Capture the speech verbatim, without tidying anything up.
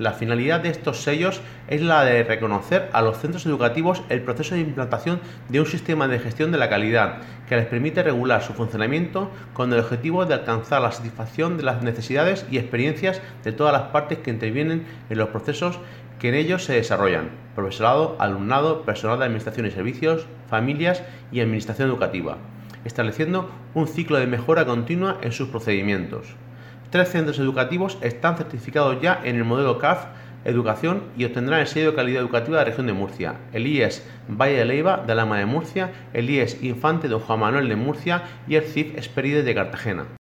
La finalidad de estos sellos es la de reconocer a los centros educativos el proceso de implantación de un sistema de gestión de la calidad que les permite regular su funcionamiento con el objetivo de alcanzar la satisfacción de las necesidades y experiencias de todas las partes que intervienen en los procesos que en ellos se desarrollan: profesorado, alumnado, personal de administración y servicios, familias y administración educativa, estableciendo un ciclo de mejora continua en sus procedimientos. Tres centros educativos están certificados ya en el modelo C A F Educación y obtendrán el sello de calidad educativa de la región de Murcia: el I E S Valle de Leiva de Alhama de Murcia, el I E S Infante Don Juan Manuel de Murcia y el C I F Esperide de Cartagena.